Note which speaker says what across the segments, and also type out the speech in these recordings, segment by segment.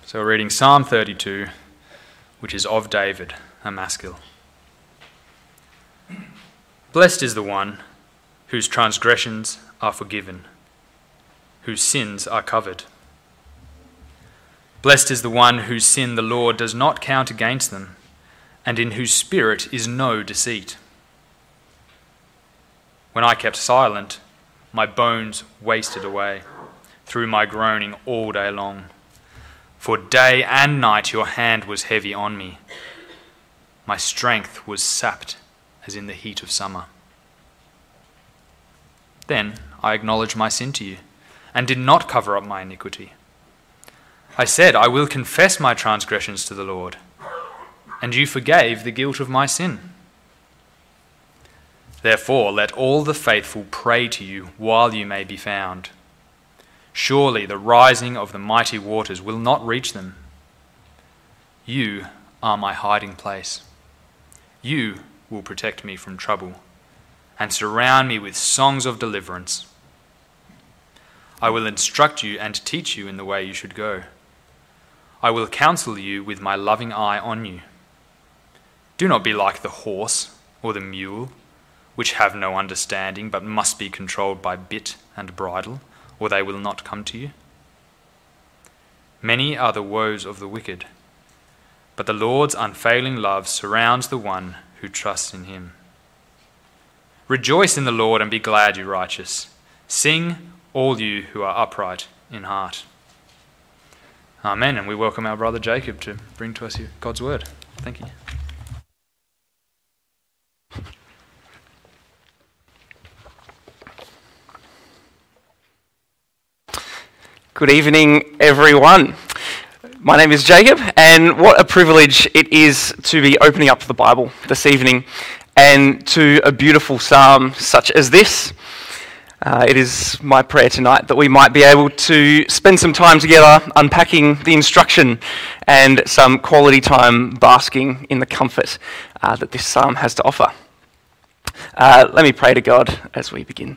Speaker 1: So we're reading Psalm 32, which is of David, a maskil. Blessed is the one whose transgressions are forgiven, whose sins are covered. Blessed is the one whose sin the Lord does not count against them, and in whose spirit is no deceit. When I kept silent, my bones wasted away through my groaning all day long. For day and night your hand was heavy on me. My strength was sapped as in the heat of summer. Then I acknowledged my sin to you, and did not cover up my iniquity. I said, I will confess my transgressions to the Lord, and you forgave the guilt of my sin. Therefore, let all the faithful pray to you while you may be found. Surely the rising of the mighty waters will not reach them. You are my hiding place. You will protect me from trouble and surround me with songs of deliverance. I will instruct you and teach you in the way you should go. I will counsel you with my loving eye on you. Do not be like the horse or the mule, which have no understanding but must be controlled by bit and bridle, or they will not come to you. Many are the woes of the wicked, but the Lord's unfailing love surrounds the one who trusts in him. Rejoice in the Lord and be glad, you righteous. Sing, all you who are upright in heart. Amen. And we welcome our brother Jacob to bring to us God's word. Thank you.
Speaker 2: Good evening, everyone. My name is Jacob, and what a privilege it is to be opening up the Bible this evening and to a beautiful psalm such as this. It is my prayer tonight that we might be able to spend some time together unpacking the instruction and some quality time basking in the comfort that this psalm has to offer. Let me pray to God as we begin.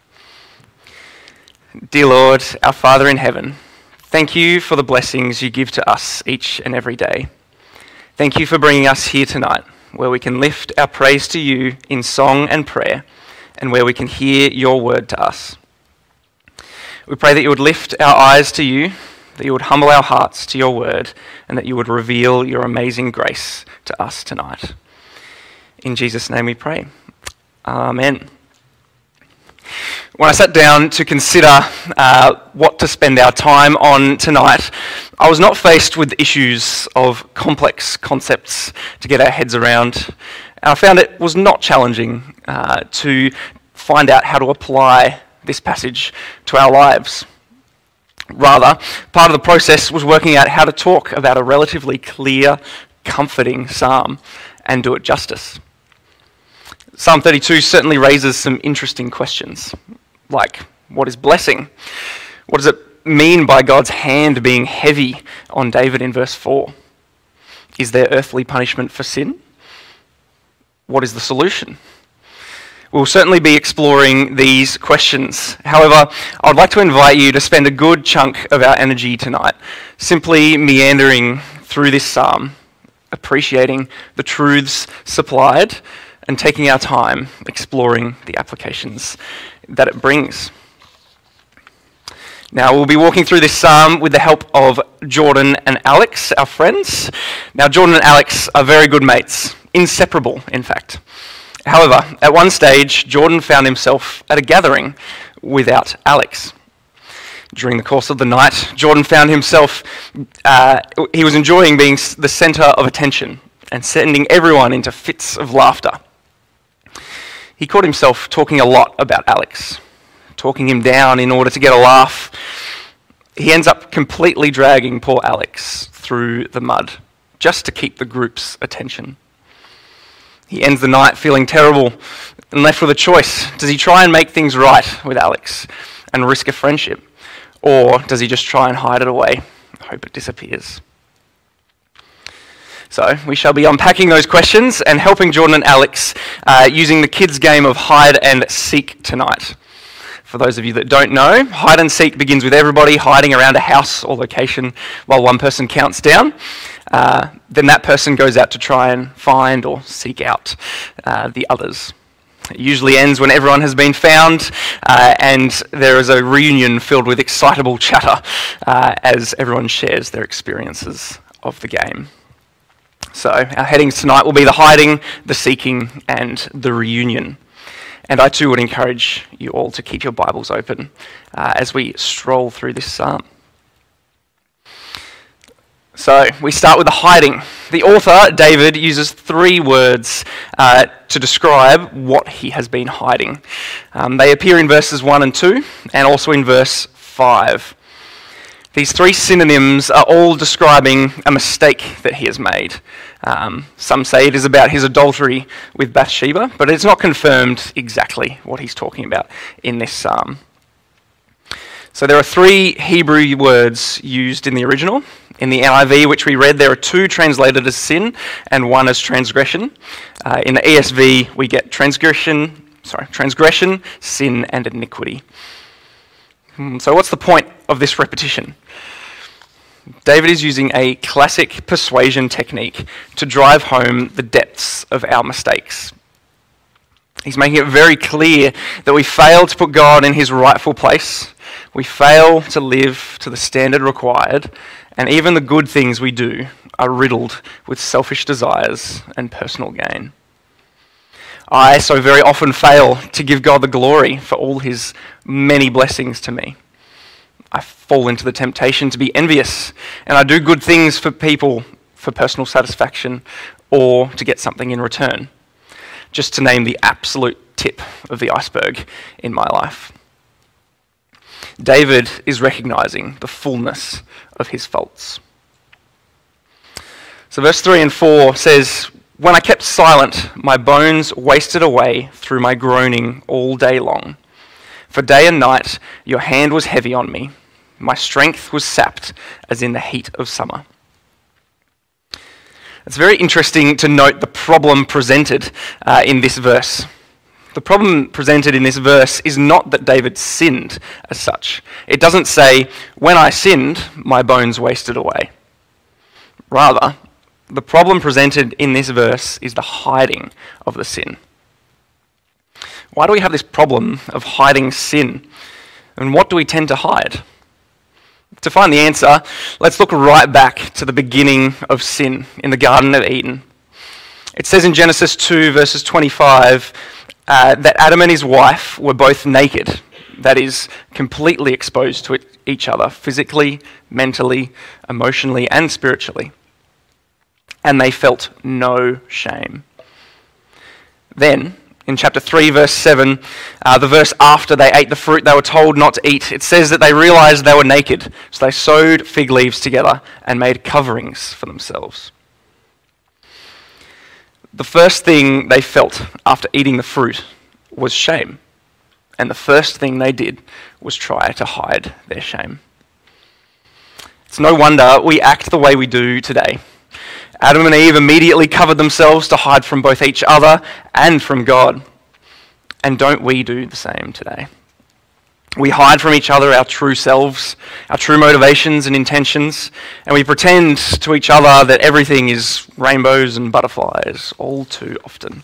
Speaker 2: Dear Lord, our Father in heaven, thank you for the blessings you give to us each and every day. Thank you for bringing us here tonight, where we can lift our praise to you in song and prayer, and where we can hear your word to us. We pray that you would lift our eyes to you, that you would humble our hearts to your word, and that you would reveal your amazing grace to us tonight. In Jesus' name we pray. Amen. When I sat down to consider what to spend our time on tonight, I was not faced with issues of complex concepts to get our heads around. I found it was not challenging to find out how to apply this passage to our lives. Rather, part of the process was working out how to talk about a relatively clear, comforting psalm and do it justice. Psalm 32 certainly raises some interesting questions, like what is blessing? What does it mean by God's hand being heavy on David in verse 4? Is there earthly punishment for sin? What is the solution? We'll certainly be exploring these questions. However, I would like to invite you to spend a good chunk of our energy tonight simply meandering through this psalm, appreciating the truths supplied, and taking our time exploring the applications that it brings. Now, we'll be walking through this psalm with the help of Jordan and Alex, our friends. Now, Jordan and Alex are very good mates, inseparable, in fact. However, at one stage, Jordan found himself at a gathering without Alex. During the course of the night, Jordan found himself, he was enjoying being the centre of attention and sending everyone into fits of laughter. He caught himself talking a lot about Alex, talking him down in order to get a laugh. He ends up completely dragging poor Alex through the mud, just to keep the group's attention. He ends the night feeling terrible and left with a choice. Does he try and make things right with Alex and risk a friendship? Or does he just try and hide it away, hope it disappears? So we shall be unpacking those questions and helping Jordan and Alex using the kids' game of hide and seek tonight. For For those of you that don't know, hide and seek begins with everybody hiding around a house or location while one person counts down. Then that person goes out to try and find or seek out the others. It usually ends when everyone has been found and there is a reunion filled with excitable chatter as everyone shares their experiences of the game. So our headings tonight will be the hiding, the seeking, and the reunion. And I too would encourage you all to keep your Bibles open as we stroll through this psalm. So we start with the hiding. The author, David, uses 3 words to describe what he has been hiding. They appear in verses 1 and 2 and also in verse 5. These 3 synonyms are all describing a mistake that he has made. Some say it is about his adultery with Bathsheba, but it's not confirmed exactly what he's talking about in this psalm. So there are 3 Hebrew words used in the original. In the NIV, which we read, there are 2 translated as sin and 1 as transgression. In the ESV, we get transgression, sin, and iniquity. So what's the point of this repetition? David is using a classic persuasion technique to drive home the depths of our mistakes. He's making it very clear that we fail to put God in his rightful place. We fail to live to the standard required, and even the good things we do are riddled with selfish desires and personal gain. I so very often fail to give God the glory for all his many blessings to me. I fall into the temptation to be envious, and I do good things for people for personal satisfaction or to get something in return, just to name the absolute tip of the iceberg in my life. David is recognizing the fullness of his faults. So verse 3 and 4 says, "When I kept silent, my bones wasted away through my groaning all day long. For day and night your hand was heavy on me. My strength was sapped as in the heat of summer." It's very interesting to note the problem presented in this verse. The problem presented in this verse is not that David sinned as such. It doesn't say, "When I sinned, my bones wasted away." Rather, the problem presented in this verse is the hiding of the sin. Why do we have this problem of hiding sin? And what do we tend to hide? To find the answer, let's look right back to the beginning of sin in the Garden of Eden. It says in Genesis 2, verses 25, that Adam and his wife were both naked, that is, completely exposed to each other, physically, mentally, emotionally, and spiritually. And they felt no shame. Then, in chapter 3, verse 7, the verse after they ate the fruit they were told not to eat, it says that they realized they were naked, so they sewed fig leaves together and made coverings for themselves. The first thing they felt after eating the fruit was shame, and the first thing they did was try to hide their shame. It's no wonder we act the way we do today. Adam and Eve immediately covered themselves to hide from both each other and from God. And don't we do the same today? We hide from each other our true selves, our true motivations and intentions, and we pretend to each other that everything is rainbows and butterflies all too often.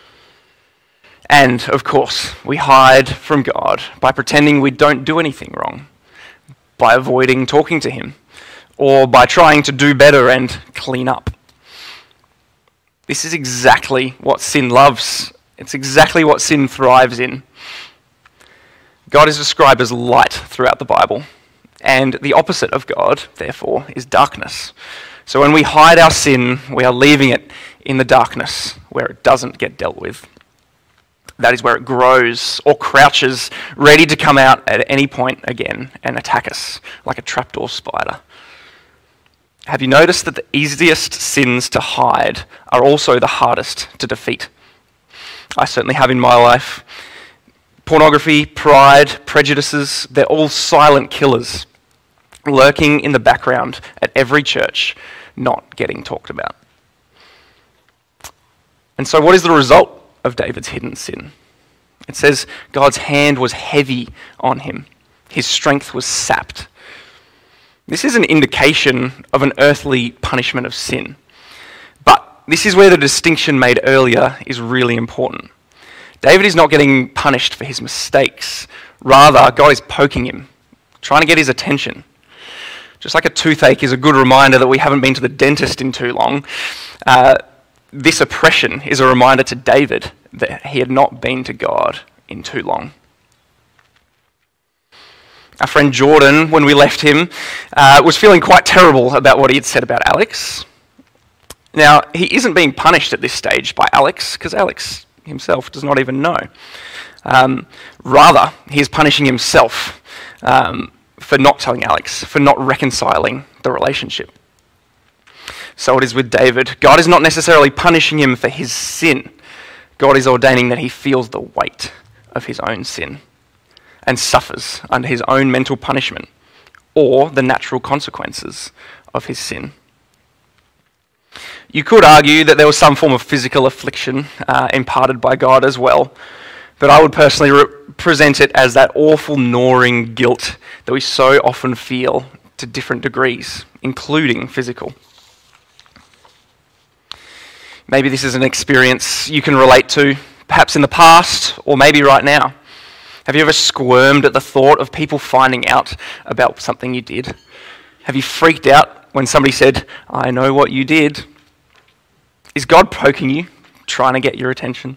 Speaker 2: And, of course, we hide from God by pretending we don't do anything wrong, by avoiding talking to him, or by trying to do better and clean up. This is exactly what sin loves. It's exactly what sin thrives in. God is described as light throughout the Bible, and the opposite of God, therefore, is darkness. So when we hide our sin, we are leaving it in the darkness where it doesn't get dealt with. That is where it grows or crouches, ready to come out at any point again and attack us like a trapdoor spider. Have you noticed that the easiest sins to hide are also the hardest to defeat? I certainly have in my life. Pornography, pride, prejudices, they're all silent killers, lurking in the background at every church, not getting talked about. And so what is the result of David's hidden sin? It says God's hand was heavy on him. His strength was sapped. This is an indication of an earthly punishment of sin. But this is where the distinction made earlier is really important. David is not getting punished for his mistakes. Rather, God is poking him, trying to get his attention. Just like a toothache is a good reminder that we haven't been to the dentist in too long, this oppression is a reminder to David that he had not been to God in too long. Our friend Jordan, when we left him, was feeling quite terrible about what he had said about Alex. Now, he isn't being punished at this stage by Alex, because Alex himself does not even know. Rather, he is punishing himself for not telling Alex, for not reconciling the relationship. So it is with David. God is not necessarily punishing him for his sin. God is ordaining that he feels the weight of his own sin and suffers under his own mental punishment or the natural consequences of his sin. You could argue that there was some form of physical affliction imparted by God as well, but I would personally present it as that awful gnawing guilt that we so often feel to different degrees, including physical. Maybe this is an experience you can relate to, perhaps in the past, or maybe right now. Have you ever squirmed at the thought of people finding out about something you did? Have you freaked out when somebody said, "I know what you did"? Is God poking you, trying to get your attention?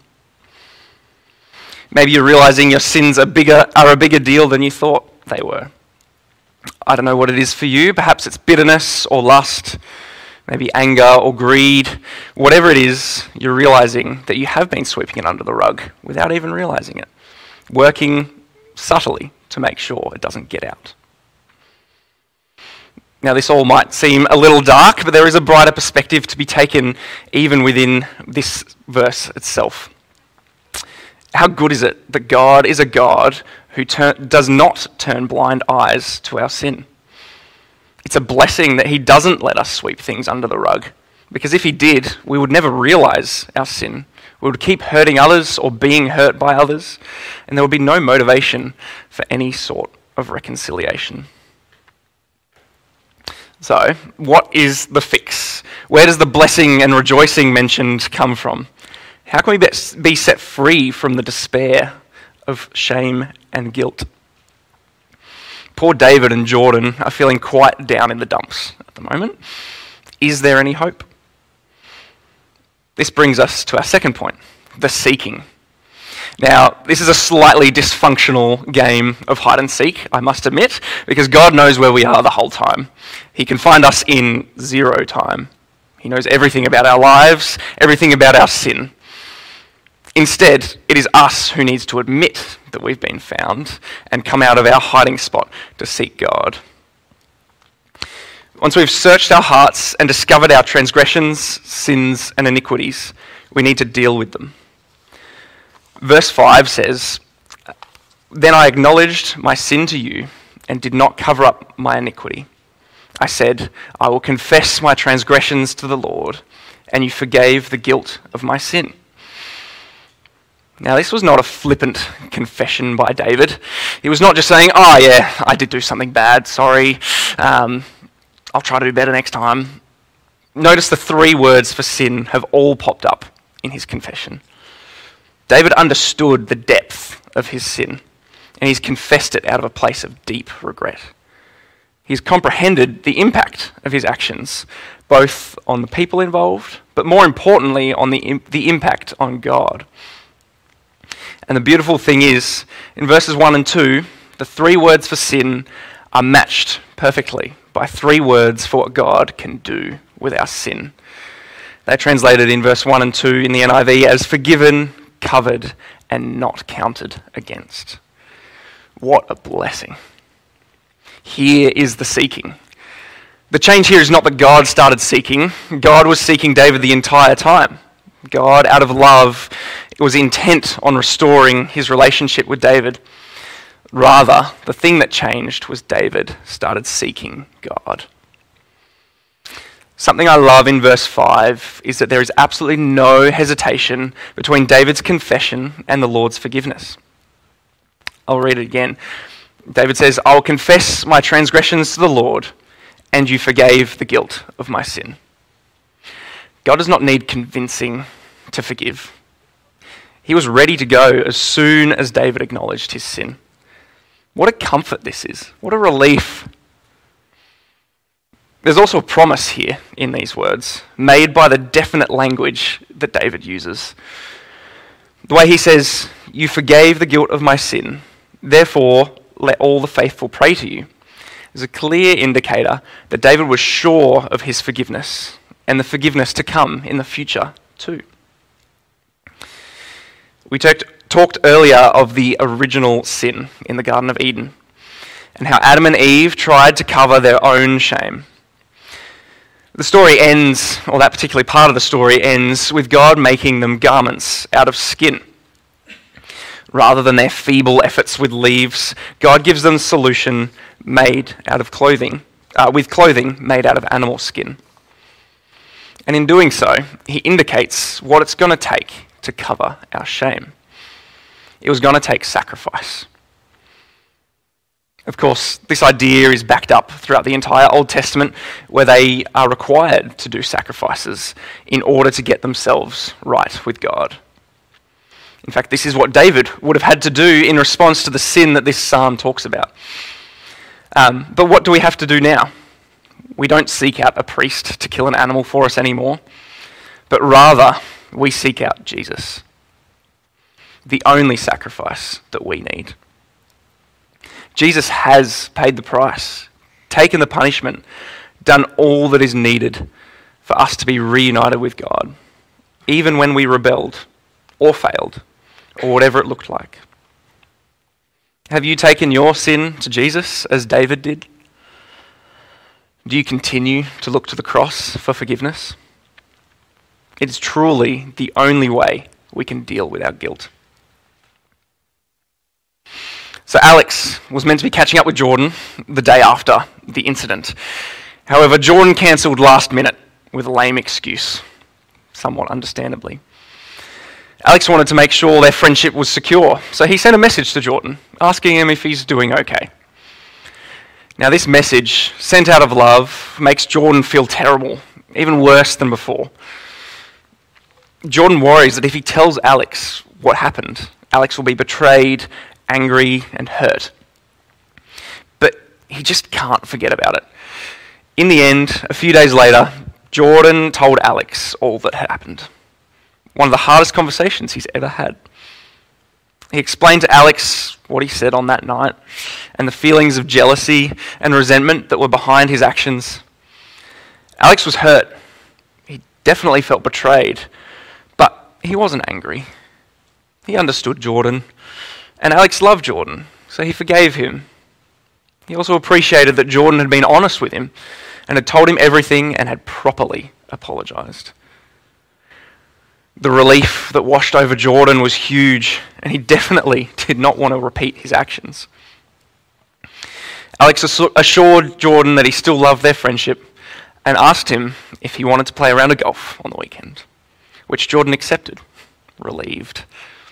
Speaker 2: Maybe you're realizing your sins are a bigger deal than you thought they were. I don't know what it is for you. Perhaps it's bitterness or lust, maybe anger or greed. Whatever it is, you're realizing that you have been sweeping it under the rug without even realizing it, working subtly to make sure it doesn't get out. Now, this all might seem a little dark, but there is a brighter perspective to be taken even within this verse itself. How good is it that God is a God who does not turn blind eyes to our sin? It's a blessing that he doesn't let us sweep things under the rug, because if he did, we would never realize our sin. We would keep hurting others or being hurt by others, and there would be no motivation for any sort of reconciliation. So, what is the fix? Where does the blessing and rejoicing mentioned come from? How can we be set free from the despair of shame and guilt? Poor David and Jordan are feeling quite down in the dumps at the moment. Is there any hope? This brings us to our second point, the seeking. Now, this is a slightly dysfunctional game of hide and seek, I must admit, because God knows where we are the whole time. He can find us in 0 time. He knows everything about our lives, everything about our sin. Instead, it is us who needs to admit that we've been found and come out of our hiding spot to seek God. Once we've searched our hearts and discovered our transgressions, sins, and iniquities, we need to deal with them. Verse 5 says, "Then I acknowledged my sin to you and did not cover up my iniquity. I said, I will confess my transgressions to the Lord, and you forgave the guilt of my sin." Now, this was not a flippant confession by David. He was not just saying, "Oh yeah, I did do something bad, sorry. I'll try to do better next time." Notice the 3 words for sin have all popped up in his confession. David understood the depth of his sin, and he's confessed it out of a place of deep regret. He's comprehended the impact of his actions, both on the people involved, but more importantly, on the impact on God. And the beautiful thing is, in verses 1 and 2, the 3 words for sin are matched perfectly by 3 words for what God can do with our sin. They're translated in verse 1 and 2 in the NIV as forgiven, covered, and not counted against. What a blessing. Here is the seeking. The change here is not that God started seeking. God was seeking David the entire time. God, out of love, was intent on restoring his relationship with David. Rather, the thing that changed was David started seeking God. Something I love in verse 5 is that there is absolutely no hesitation between David's confession and the Lord's forgiveness. I'll read it again. David says, "I will confess my transgressions to the Lord, and you forgave the guilt of my sin." God does not need convincing to forgive. He was ready to go as soon as David acknowledged his sin. What a comfort this is. What a relief. There's also a promise here in these words, made by the definite language that David uses. The way he says, "You forgave the guilt of my sin, therefore let all the faithful pray to you," is a clear indicator that David was sure of his forgiveness and the forgiveness to come in the future too. We talked earlier of the original sin in the Garden of Eden and how Adam and Eve tried to cover their own shame. The story ends, or that particular part of the story ends, with God making them garments out of skin. Rather than their feeble efforts with leaves, God gives them a solution made out of clothing, with clothing made out of animal skin. And in doing so, he indicates what it's going to take to cover our shame. It was going to take sacrifice. Of course, this idea is backed up throughout the entire Old Testament, where they are required to do sacrifices in order to get themselves right with God. In fact, this is what David would have had to do in response to the sin that this psalm talks about. But what do we have to do now? We don't seek out a priest to kill an animal for us anymore, but rather we seek out Jesus, the only sacrifice that we need. Jesus has paid the price, taken the punishment, done all that is needed for us to be reunited with God, even when we rebelled or failed, or whatever it looked like. Have you taken your sin to Jesus as David did? Do you continue to look to the cross for forgiveness? It is truly the only way we can deal with our guilt. So Alex was meant to be catching up with Jordan the day after the incident. However, Jordan cancelled last minute with a lame excuse, somewhat understandably. Alex wanted to make sure their friendship was secure, so he sent a message to Jordan, asking him if he's doing okay. Now this message, sent out of love, makes Jordan feel terrible, even worse than before. Jordan worries that if he tells Alex what happened, Alex will be betrayed, angry, and hurt. But he just can't forget about it. In the end, a few days later, Jordan told Alex all that had happened. One of the hardest conversations he's ever had. He explained to Alex what he said on that night and the feelings of jealousy and resentment that were behind his actions. Alex was hurt. He definitely felt betrayed, but he wasn't angry. He understood Jordan, and Alex loved Jordan, so he forgave him. He also appreciated that Jordan had been honest with him and had told him everything and had properly apologized. The relief that washed over Jordan was huge, and he definitely did not want to repeat his actions. Alex assured Jordan that he still loved their friendship and asked him if he wanted to play a round of golf on the weekend, which Jordan accepted, relieved.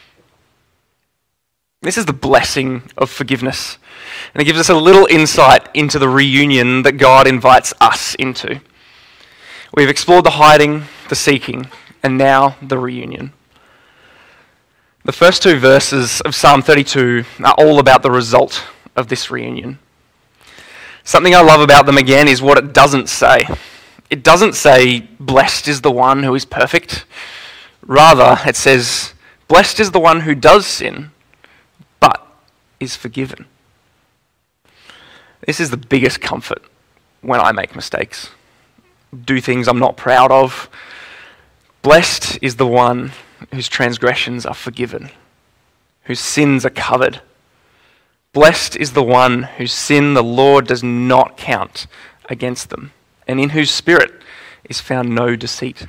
Speaker 2: This is the blessing of forgiveness, and it gives us a little insight into the reunion that God invites us into. We've explored the hiding, the seeking, and now the reunion. The first two verses of Psalm 32 are all about the result of this reunion. Something I love about them again is what it doesn't say. It doesn't say, "Blessed is the one who is perfect." Rather, it says, "Blessed is the one who does sin, but is forgiven." This is the biggest comfort when I make mistakes, do things I'm not proud of. Blessed is the one whose transgressions are forgiven, whose sins are covered. Blessed is the one whose sin the Lord does not count against them, and in whose spirit is found no deceit.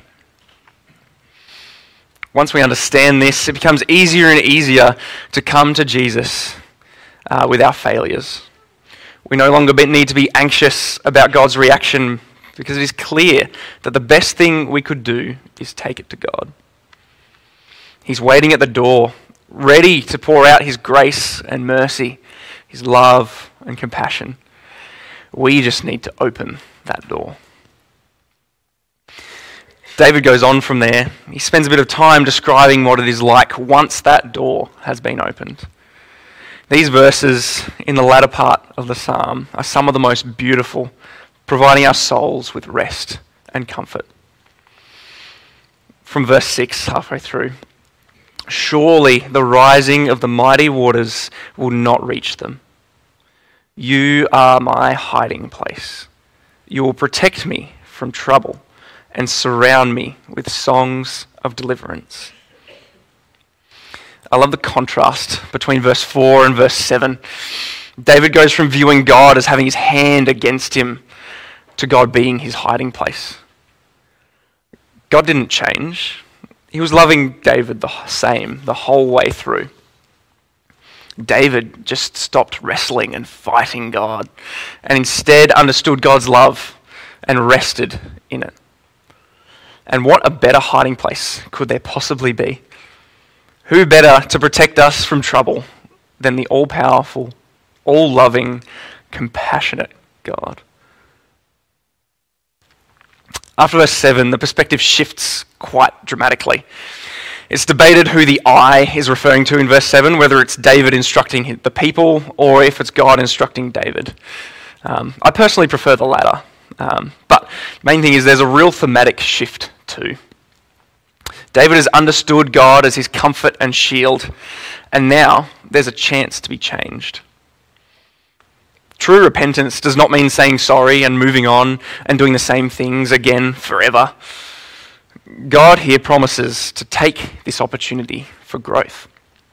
Speaker 2: Once we understand this, it becomes easier and easier to come to Jesus with our failures. We no longer need to be anxious about God's reaction, because it is clear that the best thing we could do is take it to God. He's waiting at the door, ready to pour out his grace and mercy, his love and compassion. We just need to open that door. David goes on from there. He spends a bit of time describing what it is like once that door has been opened. These verses in the latter part of the psalm are some of the most beautiful, providing our souls with rest and comfort. From verse 6, halfway through, surely the rising of the mighty waters will not reach them. You are my hiding place. You will protect me from trouble and surround me with songs of deliverance. I love the contrast between verse 4 and verse 7. David goes from viewing God as having his hand against him to God being his hiding place. God didn't change. He was loving David the same the whole way through. David just stopped wrestling and fighting God and instead understood God's love and rested in it. And what a better hiding place could there possibly be? Who better to protect us from trouble than the all-powerful, all-loving, compassionate God? After verse 7, the perspective shifts quite dramatically. It's debated who the I is referring to in verse 7, whether it's David instructing the people or if it's God instructing David. I personally prefer the latter. But main thing is there's a real thematic shift too. David has understood God as his comfort and shield, and now there's a chance to be changed. True repentance does not mean saying sorry and moving on and doing the same things again forever. God here promises to take this opportunity for growth.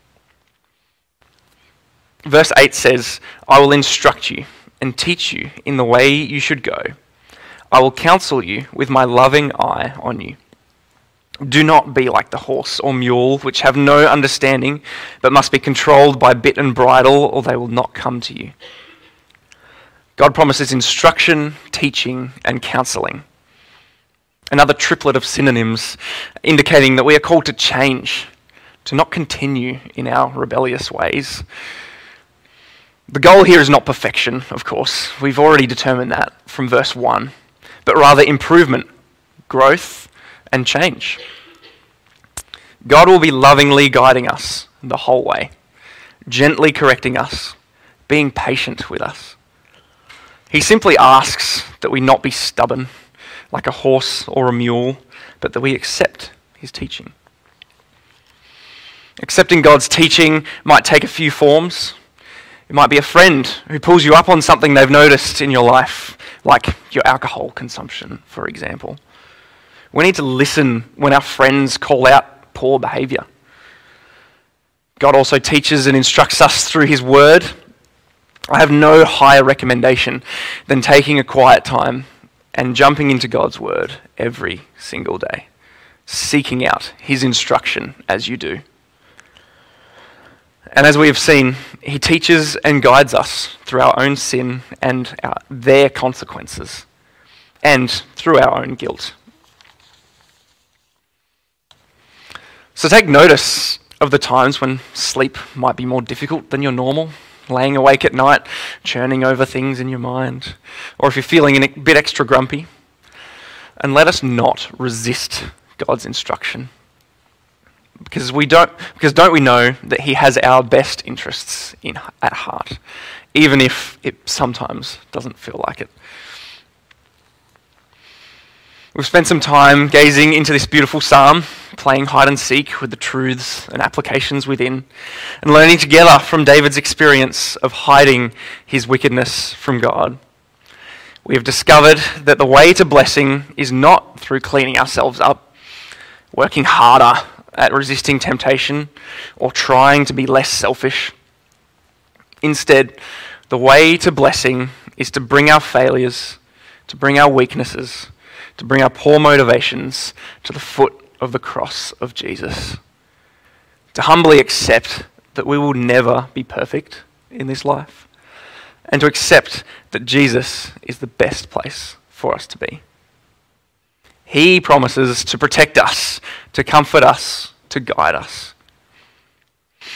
Speaker 2: Verse 8 says, I will instruct you and teach you in the way you should go. I will counsel you with my loving eye on you. Do not be like the horse or mule, which have no understanding, but must be controlled by bit and bridle, or they will not come to you. God promises instruction, teaching, and counseling. Another triplet of synonyms indicating that we are called to change, to not continue in our rebellious ways. The goal here is not perfection, of course. We've already determined that from verse 1. But rather improvement, growth, and change. God will be lovingly guiding us the whole way, gently correcting us, being patient with us. He simply asks that we not be stubborn, like a horse or a mule, but that we accept his teaching. Accepting God's teaching might take a few forms. It might be a friend who pulls you up on something they've noticed in your life, like your alcohol consumption, for example. We need to listen when our friends call out poor behaviour. God also teaches and instructs us through his word. I have no higher recommendation than taking a quiet time and jumping into God's word every single day, seeking out his instruction as you do. And as we have seen, he teaches and guides us through our own sin and their consequences, and through our own guilt. So take notice of the times when sleep might be more difficult than your normal, laying awake at night, churning over things in your mind, or if you're feeling a bit extra grumpy. And let us not resist God's instruction. Because don't we know that he has our best interests at heart, even if it sometimes doesn't feel like it. We've spent some time gazing into this beautiful psalm, playing hide and seek with the truths and applications within, and learning together from David's experience of hiding his wickedness from God. We have discovered that the way to blessing is not through cleaning ourselves up, working harder at resisting temptation, or trying to be less selfish. Instead, the way to blessing is to bring our failures, to bring our weaknesses, to bring our poor motivations to the foot of the cross of Jesus. To humbly accept that we will never be perfect in this life, and to accept that Jesus is the best place for us to be. He promises to protect us, to comfort us, to guide us.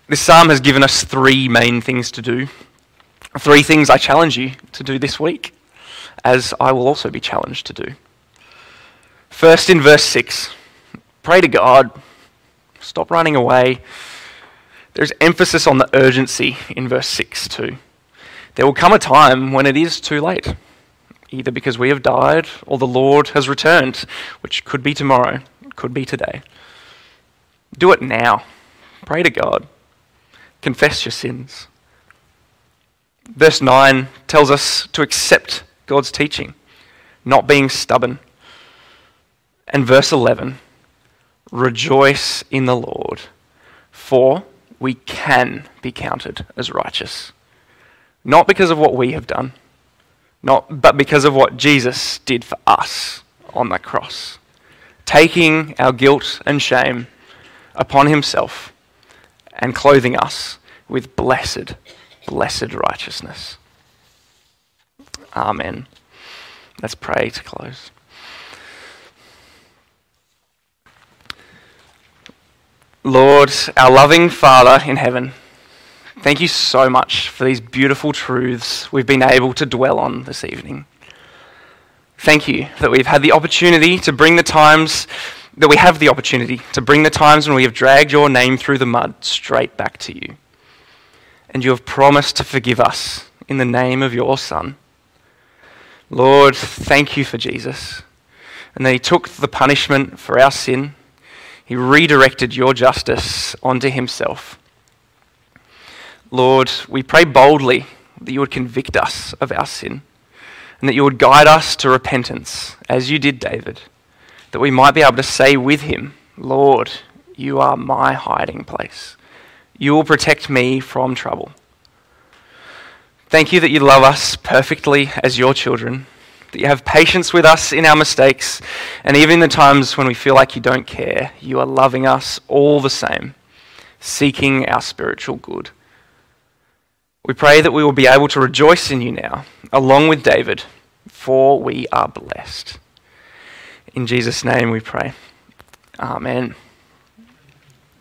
Speaker 2: This psalm has given us three main things to do. Three things I challenge you to do this week, as I will also be challenged to do. First, in verse 6, pray to God. Stop running away. There's emphasis on the urgency in verse 6 too. There will come a time when it is too late, either because we have died or the Lord has returned, which could be tomorrow, could be today. Do it now. Pray to God. Confess your sins. Verse 9 tells us to accept God's teaching, not being stubborn. And verse 11, rejoice in the Lord, for we can be counted as righteous. Not because of what we have done, but because of what Jesus did for us on the cross, taking our guilt and shame upon himself and clothing us with blessed righteousness. Amen. Let's pray to close. Lord, our loving Father in heaven, thank you so much for these beautiful truths we've been able to dwell on this evening. Thank you that we've had the opportunity to bring the times when we have dragged your name through the mud straight back to you. And you have promised to forgive us in the name of your Son. Lord, thank you for Jesus, and that he took the punishment for our sin. He redirected your justice onto himself. Lord, we pray boldly that you would convict us of our sin and that you would guide us to repentance, as you did David, that we might be able to say with him, Lord, you are my hiding place. You will protect me from trouble. Thank you that you love us perfectly as your children, that you have patience with us in our mistakes, and even in the times when we feel like you don't care, you are loving us all the same, seeking our spiritual good. We pray that we will be able to rejoice in you now, along with David, for we are blessed. In Jesus' name we pray. Amen.